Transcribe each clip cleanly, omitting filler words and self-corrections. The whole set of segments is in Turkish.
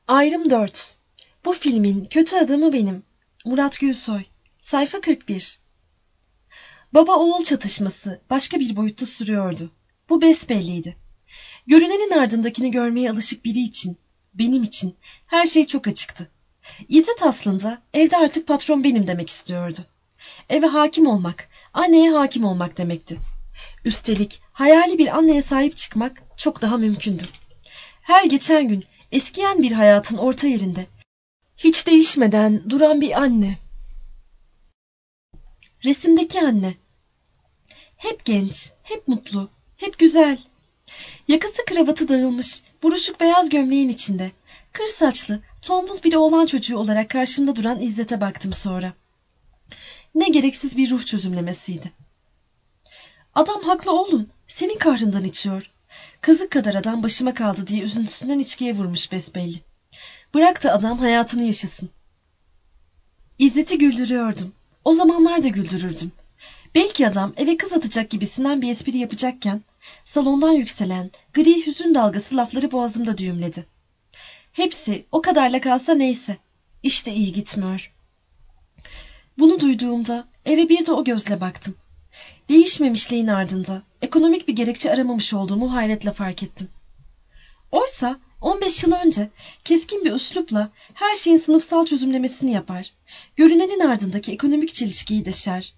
Ayrım 4. Bu filmin kötü adamı benim. Murat Gülsoy. Sayfa 41. Baba oğul çatışması başka bir boyutta sürüyordu. Bu besbelliydi. Görünenin ardındakini görmeye alışık biri için, benim için her şey çok açıktı. İzzet aslında evde artık patron benim demek istiyordu. Eve hakim olmak, anneye hakim olmak demekti. Üstelik hayali bir anneye sahip çıkmak çok daha mümkündü. Her geçen gün eskiyen bir hayatın orta yerinde, hiç değişmeden duran bir anne. Resimdeki anne. Hep genç, hep mutlu, hep güzel. Yakası kravatı dağılmış, buruşuk beyaz gömleğin içinde, kır saçlı, tombul bir oğlan çocuğu olarak karşımda duran İzzet'e baktım sonra. Ne gereksiz bir ruh çözümlemesiydi. Adam haklı oğlum, senin kahrından içiyor. Kazık kadar adam başıma kaldı diye üzüntüsünden içkiye vurmuş besbelli. Bırak da adam hayatını yaşasın. İzzet'i güldürüyordum. O zamanlar da güldürürdüm. Belki adam eve kız atacak gibisinden bir espri yapacakken, salondan yükselen gri hüzün dalgası lafları boğazımda düğümledi. Hepsi o kadarla kalsa neyse. İşte iyi gitmiyor. Bunu duyduğumda eve bir de o gözle baktım. Değişmemişliğin ardında ekonomik bir gerekçe aramamış olduğumu hayretle fark ettim. Oysa 15 yıl önce keskin bir üslupla her şeyin sınıfsal çözümlemesini yapar, görünenin ardındaki ekonomik çelişkiyi deşer.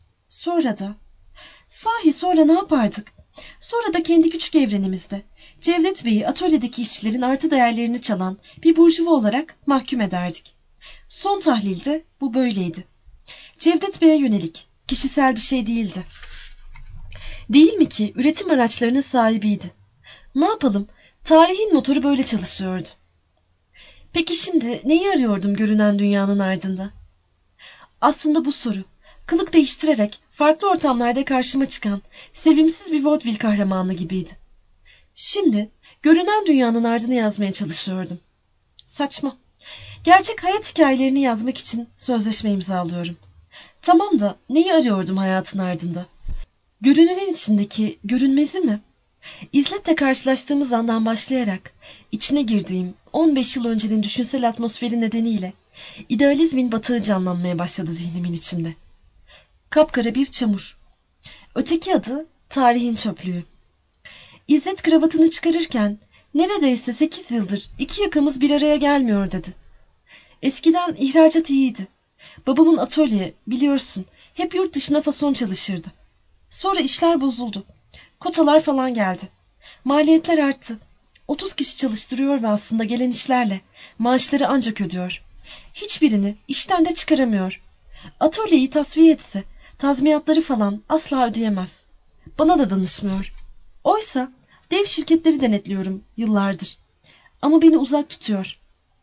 Sonra ne yapardık? Sonra da kendi küçük evrenimizde Cevdet Bey'i atölyedeki işçilerin artı değerlerini çalan bir burjuva olarak mahkum ederdik. Son tahlilde bu böyleydi. Cevdet Bey'e yönelik, kişisel bir şey değildi. Değil mi ki üretim araçlarının sahibiydi? Ne yapalım? Tarihin motoru böyle çalışıyordu. Peki şimdi neyi arıyordum görünen dünyanın ardında? Aslında bu soru, kılık değiştirerek farklı ortamlarda karşıma çıkan sevimsiz bir vaudeville kahramanı gibiydi. Şimdi görünen dünyanın ardını yazmaya çalışıyordum. Saçma. Gerçek hayat hikayelerini yazmak için sözleşme imzalıyorum. Tamam da neyi arıyordum hayatın ardında? Görünenin içindeki görünmezi mi? İzzet'le karşılaştığımız andan başlayarak içine girdiğim 15 yıl öncenin düşünsel atmosferi nedeniyle idealizmin batağı canlanmaya başladı zihnimin içinde. Kapkara bir çamur. Öteki adı tarihin çöplüğü. İzzet kravatını çıkarırken neredeyse 8 yıldır iki yakamız bir araya gelmiyor dedi. Eskiden ihracat iyiydi. Babamın atölye biliyorsun hep yurt dışına fason çalışırdı. Sonra işler bozuldu. Kotalar falan geldi. Maliyetler arttı. 30 kişi çalıştırıyor ve aslında gelen işlerle maaşları ancak ödüyor. Hiçbirini işten de çıkaramıyor. Atölyeyi tasfiye etse tazminatları falan asla ödeyemez. Bana da danışmıyor. Oysa dev şirketleri denetliyorum yıllardır. Ama beni uzak tutuyor.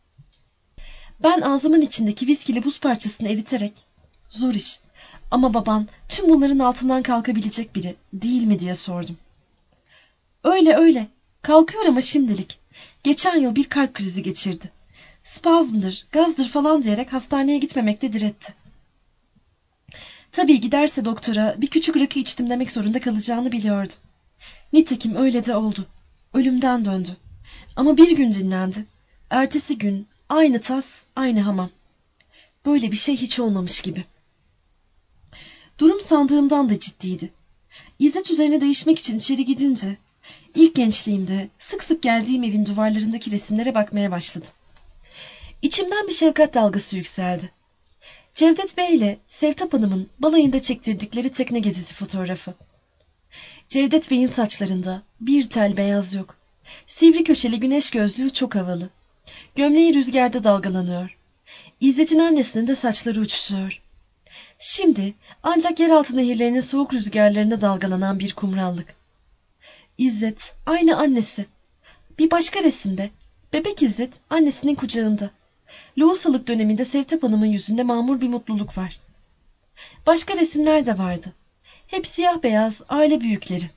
Ben ağzımın içindeki viskili buz parçasını eriterek zor iş ama baban tüm bunların altından kalkabilecek biri değil mi diye sordum. Öyle kalkıyor ama şimdilik. Geçen yıl bir kalp krizi geçirdi. Spazmdır, gazdır falan diyerek hastaneye gitmemekte diretti. Tabii giderse doktora bir küçük rakı içtim demek zorunda kalacağını biliyordum. Nitekim öyle de oldu. Ölümden döndü. Ama bir gün dinlendi. Ertesi gün aynı tas, aynı hamam. Böyle bir şey hiç olmamış gibi. Durum sandığımdan da ciddiydi. İzzet üzerine değişmek için içeri gidince ilk gençliğimde sık sık geldiğim evin duvarlarındaki resimlere bakmaya başladım. İçimden bir şefkat dalgası yükseldi. Cevdet Bey ile Sevtap Hanım'ın balayında çektirdikleri tekne gezisi fotoğrafı. Cevdet Bey'in saçlarında bir tel beyaz yok. Sivri köşeli güneş gözlüğü çok havalı. Gömleği rüzgarda dalgalanıyor. İzzet'in annesinin de saçları uçuşuyor. Şimdi ancak yeraltı nehirlerinin soğuk rüzgarlarında dalgalanan bir kumrallık. İzzet aynı annesi. Bir başka resimde bebek İzzet annesinin kucağında. Lohusalık döneminde Sevtap Hanım'ın yüzünde mamur bir mutluluk var. Başka resimler de vardı. Hep siyah beyaz aile büyükleri.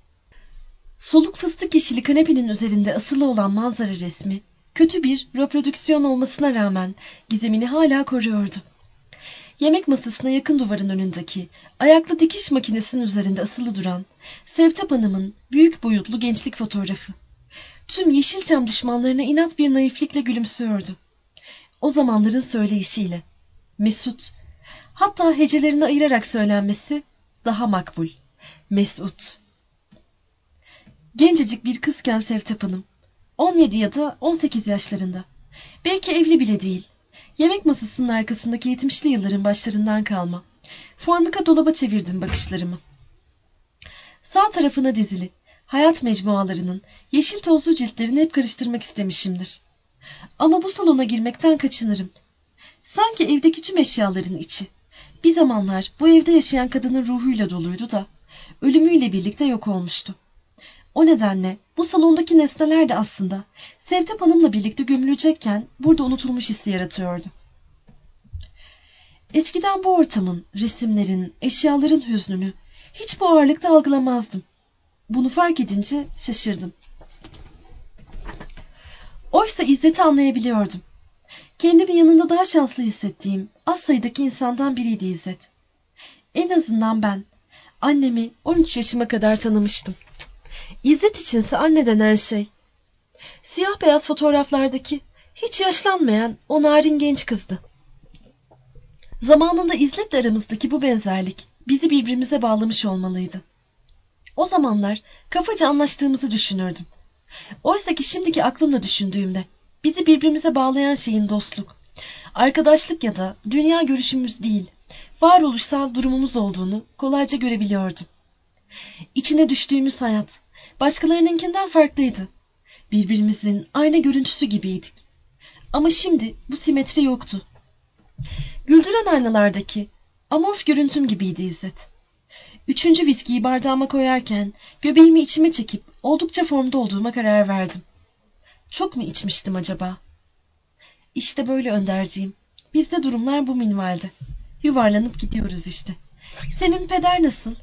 Soluk fıstık yeşili kanepenin üzerinde asılı olan manzara resmi kötü bir reprodüksiyon olmasına rağmen gizemini hala koruyordu. Yemek masasına yakın duvarın önündeki ayaklı dikiş makinesinin üzerinde asılı duran Sevtap Hanım'ın büyük boyutlu gençlik fotoğrafı. Tüm Yeşilçam düşmanlarına inat bir naiflikle gülümsüyordu. O zamanların söyleyişiyle. Mesut. Hatta hecelerini ayırarak söylenmesi daha makbul. Mesut. Gencecik bir kızken Sevtap Hanım. 17 ya da 18 yaşlarında. Belki evli bile değil. Yemek masasının arkasındaki 70'li yılların başlarından kalma. Formika dolaba çevirdim bakışlarımı. Sağ tarafına dizili, hayat mecmualarının yeşil tozlu ciltlerini hep karıştırmak istemişimdir. Ama bu salona girmekten kaçınırım. Sanki evdeki tüm eşyaların içi. Bir zamanlar bu evde yaşayan kadının ruhuyla doluydu da, ölümüyle birlikte yok olmuştu. O nedenle bu salondaki nesneler de aslında Sevtap Hanım'la birlikte gömülecekken burada unutulmuş hissi yaratıyordu. Eskiden bu ortamın, resimlerin, eşyaların hüznünü hiç bu ağırlıkta algılamazdım. Bunu fark edince şaşırdım. Oysa İzzet'i anlayabiliyordum. Kendimi yanında daha şanslı hissettiğim az sayıdaki insandan biriydi İzzet. En azından ben annemi 13 yaşıma kadar tanımıştım. İzzet içinse anne denen şey, siyah beyaz fotoğraflardaki hiç yaşlanmayan o narin genç kızdı. Zamanında İzzet'le aramızdaki bu benzerlik bizi birbirimize bağlamış olmalıydı. O zamanlar kafaca anlaştığımızı düşünürdüm. Oysa ki şimdiki aklımla düşündüğümde bizi birbirimize bağlayan şeyin dostluk, arkadaşlık ya da dünya görüşümüz değil, varoluşsal durumumuz olduğunu kolayca görebiliyordum. İçine düştüğümüz hayat başkalarınınkinden farklıydı. Birbirimizin ayna görüntüsü gibiydik. Ama şimdi bu simetri yoktu. Güldüren aynalardaki amorf görüntüm gibiydi İzzet. 3. viskiyi bardağıma koyarken göbeğimi içime çekip oldukça formda olduğuma karar verdim. Çok mu içmiştim acaba? İşte böyle Önderciğim. Bizde durumlar bu minvalde. Yuvarlanıp gidiyoruz işte. Senin peder nasıl?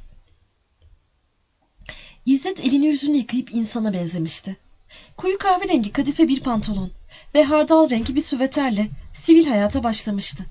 İzzet elini yüzünü yıkayıp insana benzemişti. Koyu kahverengi kadife bir pantolon ve hardal rengi bir süveterle sivil hayata başlamıştı.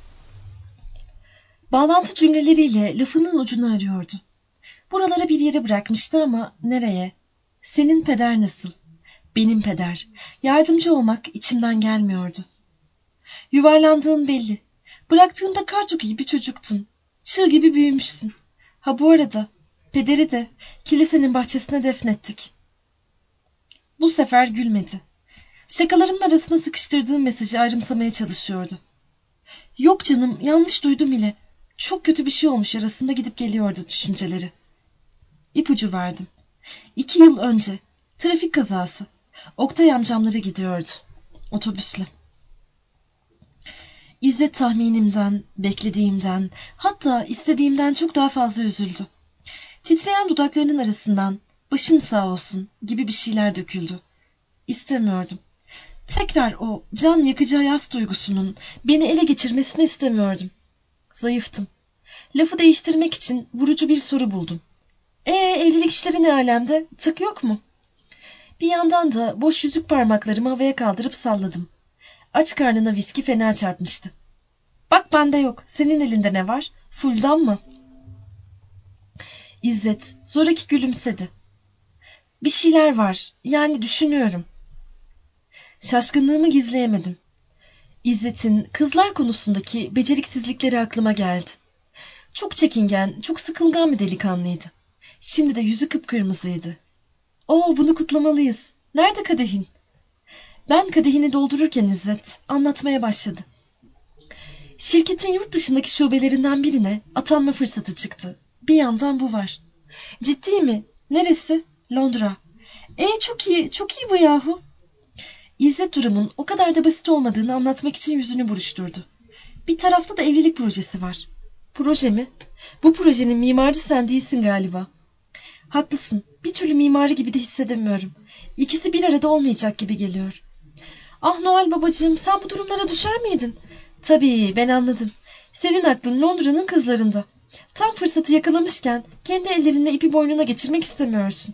Bağlantı cümleleriyle lafının ucunu arıyordu. Buralara bir yere bırakmıştı ama nereye? Senin peder nasıl? Benim peder. Yardımcı olmak içimden gelmiyordu. Yuvarlandığın belli. Bıraktığımda kartopu gibi çocuktun. Çığ gibi büyümüşsün. Ha bu arada pederi de kilisenin bahçesine defnettik. Bu sefer gülmedi. Şakalarımın arasına sıkıştırdığım mesajı ayrımsamaya çalışıyordu. Yok canım, yanlış duydum ile. Çok kötü bir şey olmuş arasında gidip geliyordu düşünceleri. İpucu verdim. 2 yıl önce trafik kazası. Oktay amcamlara gidiyordu. Otobüsle. İzzet tahminimden, beklediğimden, hatta istediğimden çok daha fazla üzüldü. Titreyen dudaklarının arasından başın sağ olsun gibi bir şeyler döküldü. İstemiyordum. Tekrar o can yakıcı hayat duygusunun beni ele geçirmesini istemiyordum. Zayıftım. Lafı değiştirmek için vurucu bir soru buldum. Evlilik işleri ne alemde? Tık yok mu? Bir yandan da boş yüzük parmaklarımı havaya kaldırıp salladım. Aç karnına viski fena çarpmıştı. Bak bende yok. Senin elinde ne var? Fuldan mı? İzzet zoraki gülümsedi. Bir şeyler var. Yani düşünüyorum. Şaşkınlığımı gizleyemedim. İzzet'in kızlar konusundaki beceriksizlikleri aklıma geldi. Çok çekingen, çok sıkılgan bir delikanlıydı. Şimdi de yüzü kıpkırmızıydı. Bunu kutlamalıyız. Nerede kadehin? Ben kadehini doldururken İzzet anlatmaya başladı. Şirketin yurt dışındaki şubelerinden birine atanma fırsatı çıktı. Bir yandan bu var. Ciddi mi? Neresi? Londra. Çok iyi, çok iyi bu yahu. İzzet durumun o kadar da basit olmadığını anlatmak için yüzünü buruşturdu. Bir tarafta da evlilik projesi var. Proje mi? Bu projenin mimarı sen değilsin galiba. Haklısın. Bir türlü mimarı gibi de hissedemiyorum. İkisi bir arada olmayacak gibi geliyor. Ah Noel babacığım, sen bu durumlara düşer miydin? Tabii, ben anladım. Senin aklın Londra'nın kızlarında. Tam fırsatı yakalamışken kendi ellerinle ipi boynuna geçirmek istemiyorsun.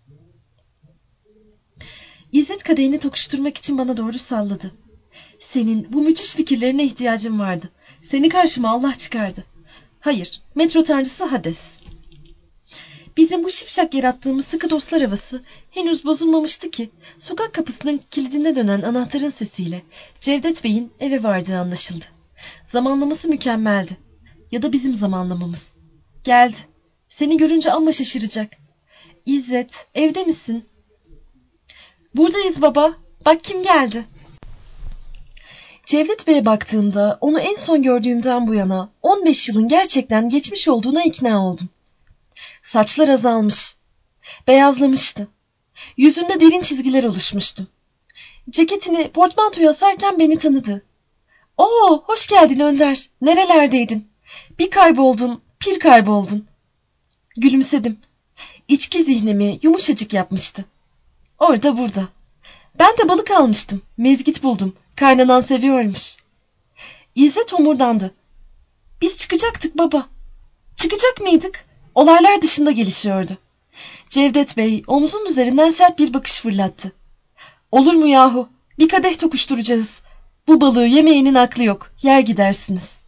İzzet kadehini tokuşturmak için bana doğru salladı. Senin bu müthiş fikirlerine ihtiyacım vardı. Seni karşıma Allah çıkardı. Hayır, metro tanrısı Hades. Bizim bu şipşak yarattığımız sıkı dostlar havası henüz bozulmamıştı ki sokak kapısının kilidinde dönen anahtarın sesiyle Cevdet Bey'in eve vardığı anlaşıldı. Zamanlaması mükemmeldi. Ya da bizim zamanlamamız. Geldi. Seni görünce amma şaşıracak. İzzet, evde misin? Buradayız baba. Bak kim geldi. Cevdet Bey'e baktığımda onu en son gördüğümden bu yana 15 yılın gerçekten geçmiş olduğuna ikna oldum. Saçlar azalmış. Beyazlamıştı. Yüzünde derin çizgiler oluşmuştu. Ceketini portmantoya asarken beni tanıdı. "Oo, hoş geldin Önder. Nerelerdeydin? Bir kayboldun, pir kayboldun." Gülümsedim. İçki zihnimi yumuşacık yapmıştı. Orada burada. Ben de balık almıştım. Mezgit buldum. Kaynanan seviyormuş. İzzet homurdandı. Biz çıkacaktık baba. Çıkacak mıydık? Olaylar dışında gelişiyordu. Cevdet Bey omzunun üzerinden sert bir bakış fırlattı. Olur mu yahu? Bir kadeh tokuşturacağız. Bu balığı yemeğinin aklı yok. Yer gidersiniz.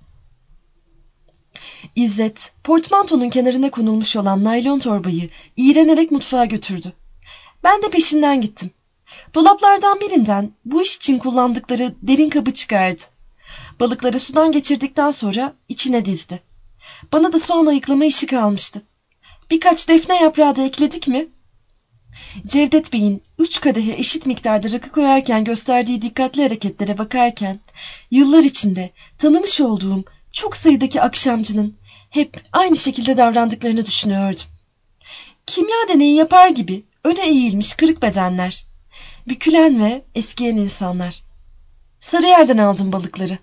İzzet, portmantonun kenarına konulmuş olan naylon torbayı iğrenerek mutfağa götürdü. Ben de peşinden gittim. Dolaplardan birinden bu iş için kullandıkları derin kabı çıkardı. Balıkları sudan geçirdikten sonra içine dizdi. Bana da soğan ayıklama işi kalmıştı. Birkaç defne yaprağı da ekledik mi? Cevdet Bey'in 3 kadehe eşit miktarda rakı koyarken gösterdiği dikkatli hareketlere bakarken yıllar içinde tanımış olduğum çok sayıdaki akşamcının hep aynı şekilde davrandıklarını düşünüyordum. Kimya deneyi yapar gibi öne eğilmiş kırık bedenler, bükülen ve eskiyen insanlar. Sarıyer'den aldım balıkları.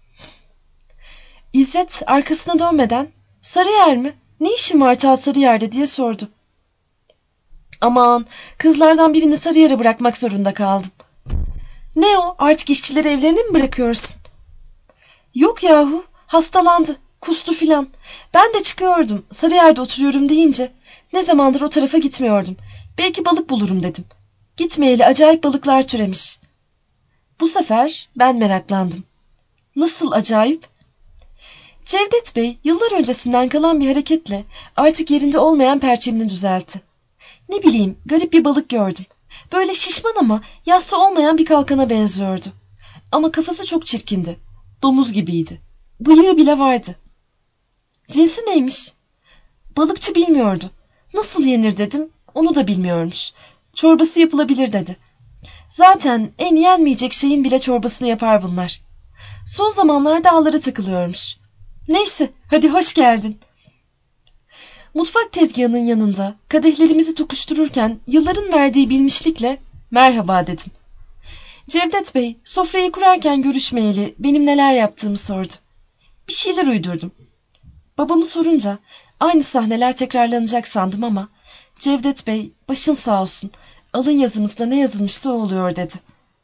İzzet arkasına dönmeden "Sarıyer mi? Ne işin var ta Sarıyer'de?" diye sordu. Aman, kızlardan birini Sarıyer'e bırakmak zorunda kaldım. Ne o, artık işçileri evlerine mi bırakıyorsun? Yok yahu, hastalandı, kustu filan. Ben de çıkıyordum, Sarıyer'de oturuyorum deyince ne zamandır o tarafa gitmiyordum. Belki balık bulurum dedim. Gitmeyeli acayip balıklar türemiş. Bu sefer ben meraklandım. Nasıl acayip? Cevdet Bey yıllar öncesinden kalan bir hareketle artık yerinde olmayan perçemini düzeltti. Ne bileyim, garip bir balık gördüm. Böyle şişman ama yassı olmayan bir kalkana benziyordu. Ama kafası çok çirkindi. Domuz gibiydi. Bıyığı bile vardı. Cinsi neymiş? Balıkçı bilmiyordu. Nasıl yenir dedim, onu da bilmiyormuş. Çorbası yapılabilir dedi. Zaten en yenmeyecek şeyin bile çorbasını yapar bunlar. Son zamanlarda ağlara takılıyormuş. Neyse, hadi hoş geldin. Mutfak tezgahının yanında kadehlerimizi tokuştururken yılların verdiği bilmişlikle merhaba dedim. Cevdet Bey sofrayı kurarken görüşmeyeli benim neler yaptığımı sordu. Bir şeyler uydurdum. Babamı sorunca aynı sahneler tekrarlanacak sandım ama Cevdet Bey başın sağ olsun, alın yazımızda ne yazılmışsa o oluyor dedi.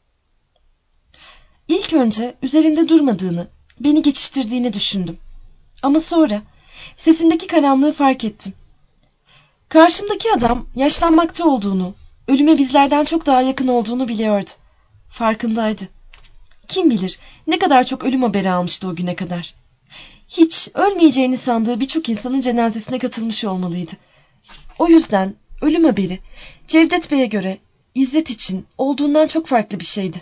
İlk önce üzerinde durmadığını, beni geçiştirdiğini düşündüm. Ama sonra sesindeki karanlığı fark ettim. Karşımdaki adam yaşlanmakta olduğunu, ölüme bizlerden çok daha yakın olduğunu biliyordu. Farkındaydı. Kim bilir ne kadar çok ölüm haberi almıştı o güne kadar. Hiç ölmeyeceğini sandığı birçok insanın cenazesine katılmış olmalıydı. O yüzden ölüm haberi Cevdet Bey'e göre İzzet için olduğundan çok farklı bir şeydi.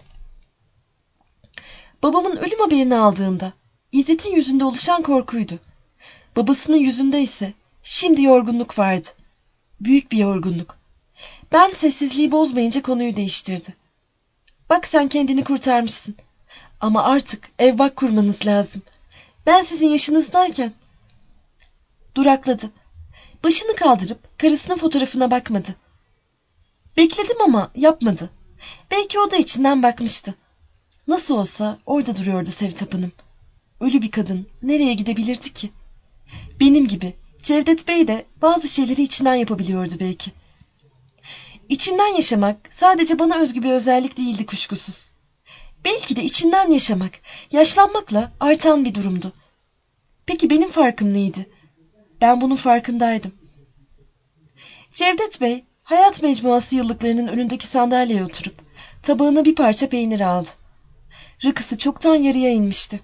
Babamın ölüm haberini aldığında İzzet'in yüzünde oluşan korkuydu. Babasının yüzünde ise şimdi yorgunluk vardı. Büyük bir yorgunluk. Ben sessizliği bozmayınca konuyu değiştirdi. Bak sen kendini kurtarmışsın. Ama artık ev bak kurmanız lazım. Ben sizin yaşınızdayken... Durakladı. Başını kaldırıp karısının fotoğrafına bakmadı. Bekledim ama yapmadı. Belki o da içinden bakmıştı. Nasıl olsa orada duruyordu Sevtap Hanım. Ölü bir kadın nereye gidebilirdi ki? Benim gibi Cevdet Bey de bazı şeyleri içinden yapabiliyordu belki. İçinden yaşamak sadece bana özgü bir özellik değildi kuşkusuz. Belki de içinden yaşamak, yaşlanmakla artan bir durumdu. Peki benim farkım neydi? Ben bunun farkındaydım. Cevdet Bey, Hayat Mecmuası yıllıklarının önündeki sandalyeye oturup tabağına bir parça peynir aldı. Rakısı çoktan yarıya inmişti.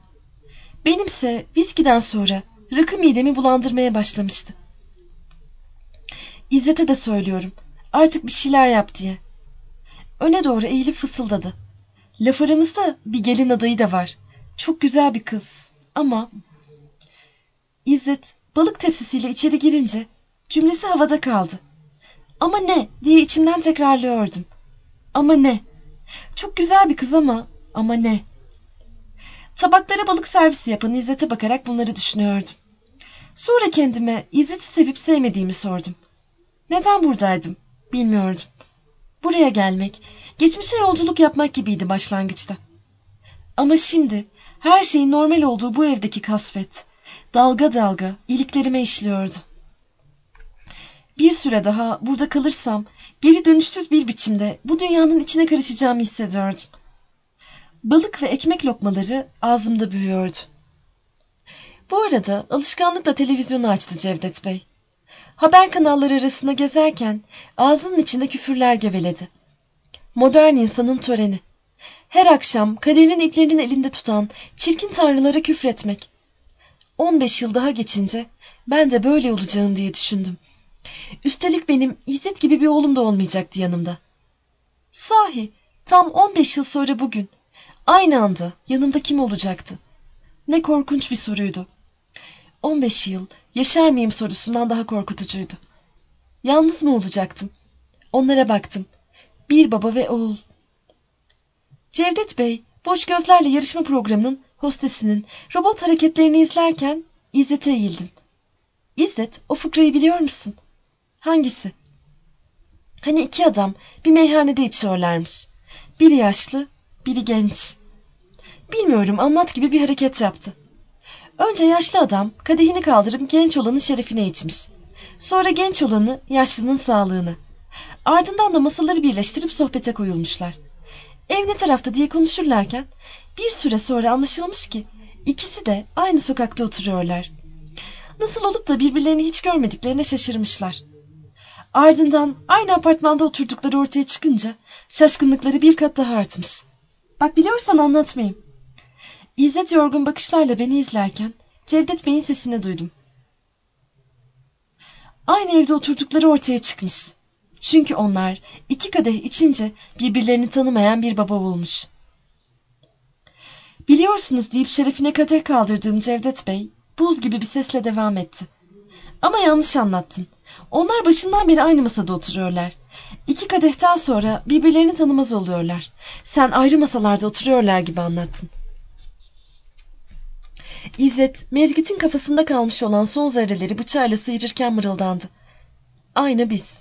Benimse viskiden sonra rakı midemi bulandırmaya başlamıştı. İzzet'e de söylüyorum. Artık bir şeyler yap diye. Öne doğru eğilip fısıldadı. Laf aramızda bir gelin adayı da var. Çok güzel bir kız. Ama... İzzet balık tepsisiyle içeri girince cümlesi havada kaldı. Ama ne diye içimden tekrarlıyordum. Ama ne? Çok güzel bir kız ama ne? Tabaklara balık servisi yapan İzzet'e bakarak bunları düşünüyordum. Sonra kendime İzzet'i sevip sevmediğimi sordum. Neden buradaydım? Bilmiyordum. Buraya gelmek, geçmişe yolculuk yapmak gibiydi başlangıçta. Ama şimdi her şeyin normal olduğu bu evdeki kasvet, dalga dalga iliklerime işliyordu. Bir süre daha burada kalırsam geri dönüşsüz bir biçimde bu dünyanın içine karışacağımı hissediyordum. Balık ve ekmek lokmaları ağzımda büyüyordu. Bu arada alışkanlıkla televizyonu açtı Cevdet Bey. Haber kanalları arasında gezerken ağzının içinde küfürler geveledi. Modern insanın töreni. Her akşam kaderin iplerinin elinde tutan çirkin tanrılara küfretmek. 15 yıl daha geçince ben de böyle olacağım diye düşündüm. Üstelik benim İzzet gibi bir oğlum da olmayacaktı yanımda. Sahi tam 15 yıl sonra bugün aynı anda yanımda kim olacaktı? Ne korkunç bir soruydu. 15 yıl yaşar mıyım sorusundan daha korkutucuydu. Yalnız mı olacaktım? Onlara baktım. Bir baba ve oğul. Cevdet Bey boş gözlerle yarışma programının hostesinin robot hareketlerini izlerken İzzet'e eğildim. İzzet, o fıkrayı biliyor musun? Hangisi? Hani iki adam bir meyhanede içiyorlarmış. Biri yaşlı, biri genç. Bilmiyorum, anlat gibi bir hareket yaptı. Önce yaşlı adam kadehini kaldırıp genç olanın şerefine içmiş. Sonra genç olanı yaşlının sağlığına. Ardından da masaları birleştirip sohbete koyulmuşlar. Ev ne tarafta diye konuşurlarken bir süre sonra anlaşılmış ki ikisi de aynı sokakta oturuyorlar. Nasıl olup da birbirlerini hiç görmediklerine şaşırmışlar. Ardından aynı apartmanda oturdukları ortaya çıkınca şaşkınlıkları bir kat daha artmış. Bak biliyorsan anlatmayayım. İzzet yorgun bakışlarla beni izlerken Cevdet Bey'in sesini duydum. Aynı evde oturdukları ortaya çıkmış. Çünkü onlar iki kadeh içince birbirlerini tanımayan bir baba olmuş. Biliyorsunuz deyip şerefine kadeh kaldırdığım Cevdet Bey buz gibi bir sesle devam etti. Ama yanlış anlattın. Onlar başından beri aynı masada oturuyorlar. İki kadehten sonra birbirlerini tanımaz oluyorlar. Sen ayrı masalarda oturuyorlar gibi anlattın. İzzet, Mezgit'in kafasında kalmış olan son zerreleri bıçağıyla sıyırırken mırıldandı. Aynı biz.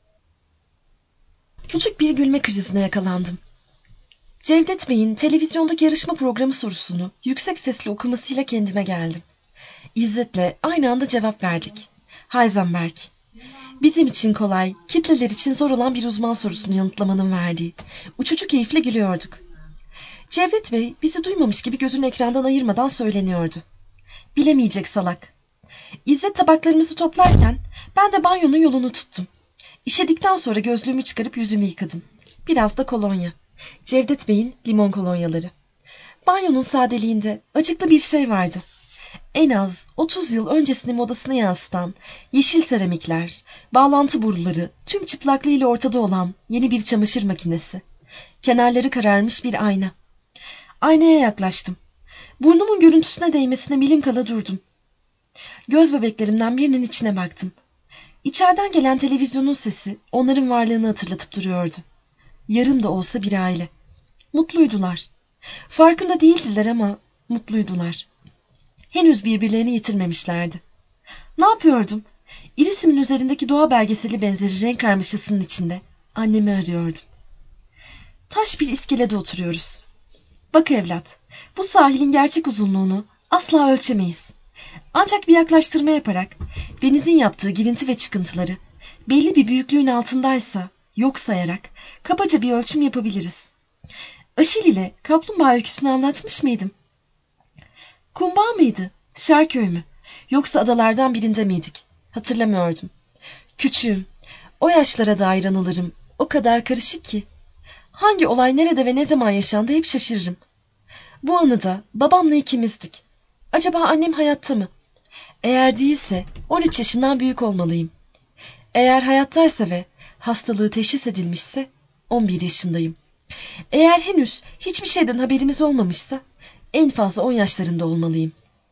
Küçük bir gülme krizine yakalandım. Cevdet Bey'in televizyondaki yarışma programı sorusunu yüksek sesle okumasıyla kendime geldim. İzzet'le aynı anda cevap verdik. Heisenberg. Bizim için kolay, kitleler için zor olan bir uzman sorusunu yanıtlamanın verdiği. Uçucu keyifle gülüyorduk. Cevdet Bey bizi duymamış gibi gözünü ekrandan ayırmadan söyleniyordu. Bilemeyecek salak. İzzet tabaklarımızı toplarken ben de banyonun yolunu tuttum. İşedikten sonra gözlüğümü çıkarıp yüzümü yıkadım. Biraz da kolonya. Cevdet Bey'in limon kolonyaları. Banyonun sadeliğinde acıklı bir şey vardı. En az 30 yıl öncesinin modasını yansıtan yeşil seramikler, bağlantı boruları, tüm çıplaklığıyla ortada olan yeni bir çamaşır makinesi. Kenarları kararmış bir ayna. Aynaya yaklaştım. Burnumun görüntüsüne değmesine milim kala durdum. Göz bebeklerimden birinin içine baktım. İçeriden gelen televizyonun sesi onların varlığını hatırlatıp duruyordu. Yarım da olsa bir aile. Mutluydular. Farkında değildiler ama mutluydular. Henüz birbirlerini yitirmemişlerdi. Ne yapıyordum? İrisimin üzerindeki doğa belgeseli benzeri renk karmaşasının içinde annemi arıyordum. Taş bir iskelede oturuyoruz. Bak evlat, bu sahilin gerçek uzunluğunu asla ölçemeyiz. Ancak bir yaklaştırma yaparak denizin yaptığı girinti ve çıkıntıları belli bir büyüklüğün altındaysa yok sayarak kabaca bir ölçüm yapabiliriz. Aşil ile kaplumbağa öyküsünü anlatmış mıydım? Kumbağ mıydı? Şarköy mü? Yoksa adalardan birinde miydik? Hatırlamıyordum. Küçüğüm. O yaşlara dair anılarım o kadar karışık ki. Hangi olay nerede ve ne zaman yaşandı hep şaşırırım. Bu anıda babamla ikimizdik. Acaba annem hayatta mı? Eğer değilse 13 yaşından büyük olmalıyım. Eğer hayattaysa ve hastalığı teşhis edilmişse 11 yaşındayım. Eğer henüz hiçbir şeyden haberimiz olmamışsa en fazla 10 yaşlarında olmalıyım.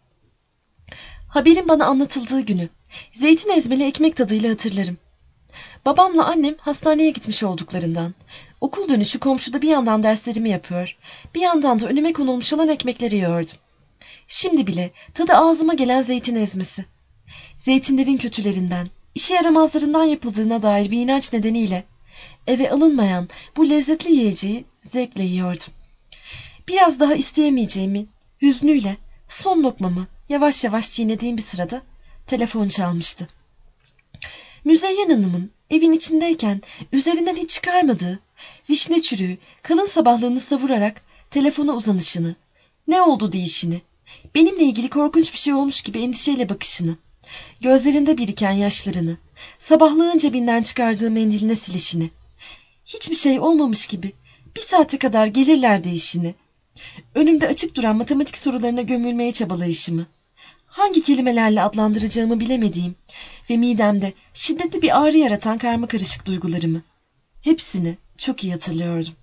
Haberin bana anlatıldığı günü zeytin ezmeli ekmek tadıyla hatırlarım. Babamla annem hastaneye gitmiş olduklarından okul dönüşü komşuda bir yandan derslerimi yapıyor, bir yandan da önüme konulmuş olan ekmekleri yiyordum. Şimdi bile tadı ağzıma gelen zeytin ezmesi. Zeytinlerin kötülerinden, işe yaramazlarından yapıldığına dair bir inanç nedeniyle eve alınmayan bu lezzetli yiyeceği zevkle yiyordum. Biraz daha isteyemeyeceğimi hüznüyle son lokmamı yavaş yavaş çiğnediğim bir sırada telefon çalmıştı. Müzeyyen Hanım'ın evin içindeyken üzerinden hiç çıkarmadığı vişne çürüğü kalın sabahlığını savurarak telefona uzanışını, ne oldu deyişini, benimle ilgili korkunç bir şey olmuş gibi endişeyle bakışını, gözlerinde biriken yaşlarını, sabahlığın cebinden çıkardığı mendiline silişini, hiçbir şey olmamış gibi bir saate kadar gelirler deyişini, önümde açık duran matematik sorularına gömülmeye çabalayışımı, hangi kelimelerle adlandıracağımı bilemediğim ve midemde şiddetli bir ağrı yaratan karmakarışık duygularımı, hepsini çok iyi hatırlıyordum.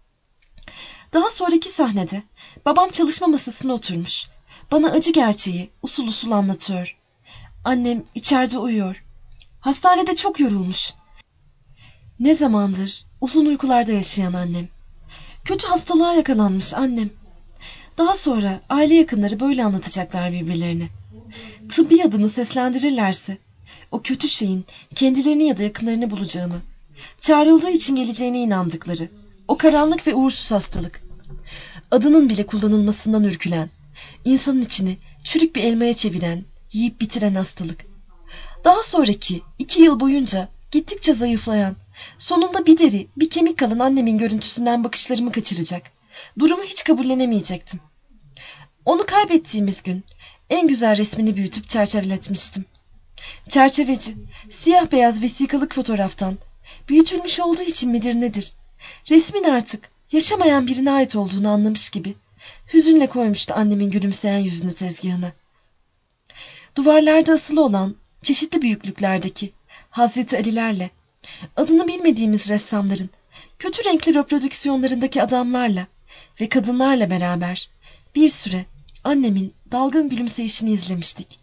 Daha sonraki sahnede babam çalışma masasına oturmuş, bana acı gerçeği usul usul anlatıyor. Annem içeride uyuyor. Hastanede çok yorulmuş. Ne zamandır uzun uykularda yaşayan annem. Kötü hastalığa yakalanmış annem. Daha sonra aile yakınları böyle anlatacaklar birbirlerine. Tıbbi adını seslendirirlerse o kötü şeyin kendilerini ya da yakınlarını bulacağını, çağrıldığı için geleceğine inandıkları o karanlık ve uğursuz hastalık. Adının bile kullanılmasından ürkülen, insanın içini çürük bir elmaya çeviren, yiyip bitiren hastalık. Daha sonraki 2 yıl boyunca gittikçe zayıflayan, sonunda bir deri, bir kemik kalan annemin görüntüsünden bakışlarımı kaçıracak. Durumu hiç kabullenemeyecektim. Onu kaybettiğimiz gün en güzel resmini büyütüp çerçeveletmiştim. Çerçeveci, siyah beyaz vesikalık fotoğraftan, büyütülmüş olduğu için midir nedir, resmin artık yaşamayan birine ait olduğunu anlamış gibi hüzünle koymuştu annemin gülümseyen yüzünü tezgahına. Duvarlarda asılı olan çeşitli büyüklüklerdeki Hazreti Ali'lerle, adını bilmediğimiz ressamların kötü renkli reprodüksiyonlarındaki adamlarla ve kadınlarla beraber bir süre annemin dalgın gülümseyişini izlemiştik.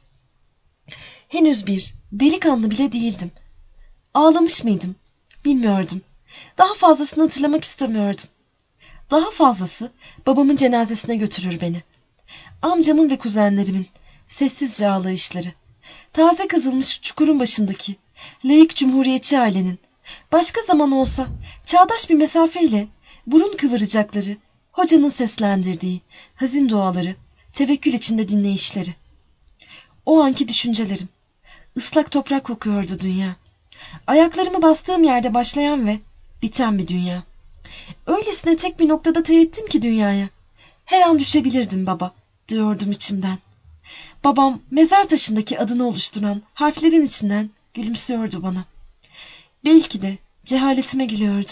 Henüz bir delikanlı bile değildim. Ağlamış mıydım? Bilmiyordum. Daha fazlasını hatırlamak istemiyordum. Daha fazlası babamın cenazesine götürür beni. Amcamın ve kuzenlerimin sessizce ağlayışları. Taze kazılmış çukurun başındaki laik cumhuriyetçi ailenin başka zaman olsa çağdaş bir mesafeyle burun kıvıracakları hocanın seslendirdiği hazin duaları, tevekkül içinde dinleyişleri. O anki düşüncelerim. Islak toprak kokuyordu dünya. Ayaklarımı bastığım yerde başlayan ve biten bir dünya. Öylesine tek bir noktada teğettim ki dünyaya. Her an düşebilirdim baba, diyordum içimden. Babam mezar taşındaki adını oluşturan harflerin içinden gülümsüyordu bana. Belki de cehaletime gülüyordu.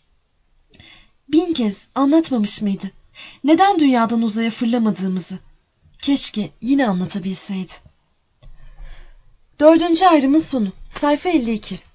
1000 kez anlatmamış mıydı? Neden dünyadan uzaya fırlamadığımızı? Keşke yine anlatabilseydi. 4. ayrımın sonu. Sayfa 52.